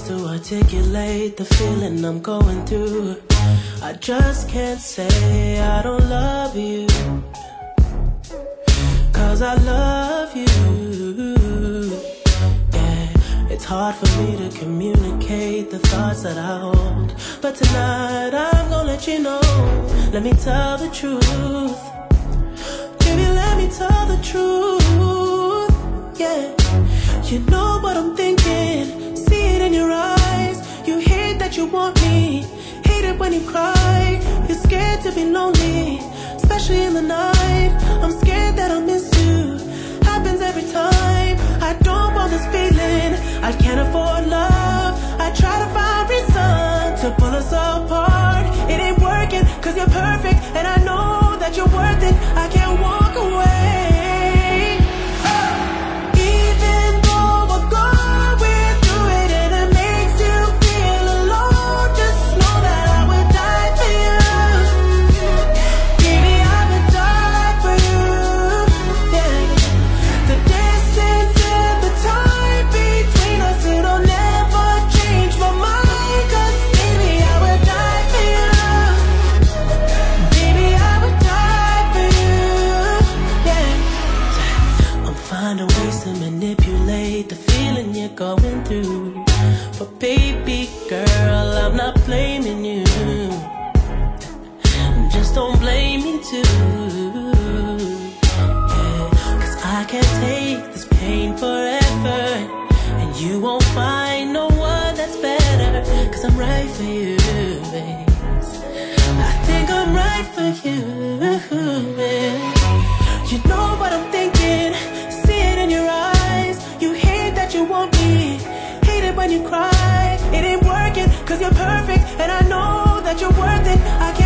to articulate the feeling I'm going through. I just can't say I don't love you, 'cause I love you. Yeah, it's hard for me to communicate the thoughts that I hold, but tonight I'm gonna let you know. Let me tell the truth. Baby, let me tell the truth. Yeah, you know what I'm thinking. See it in your eyes. You hate that you want me. Hate it when you cry. You're scared to be lonely, especially in the night. I'm scared that I'll miss you. Happens every time. I don't want this feeling. I can't afford love. I try to find reason to pull us apart. It ain't working 'cause you're perfect, and I know that you're worth it. I can't walk away. Even though we're going through it and it makes you feel alone, just know that I would die for you. Baby, I would die for you. Yeah. The distance and the time between us, it'll never change my mind, 'cause baby, I would die for you. Baby, I would die for you. Yeah. I'm finding ways to manipulate the feeling you're going through, but baby girl, I'm not blaming you. Just don't blame me too. Yeah, 'cause I can't take this pain forever, and you won't find no one that's better, 'cause I'm right for you, babe. I think I'm right for you, babe. You know what I'm thinking. See it in your eyes. You hate that you want me. Hate it when you cry. It ain't working 'cause you're perfect, and I know that you're worth it. I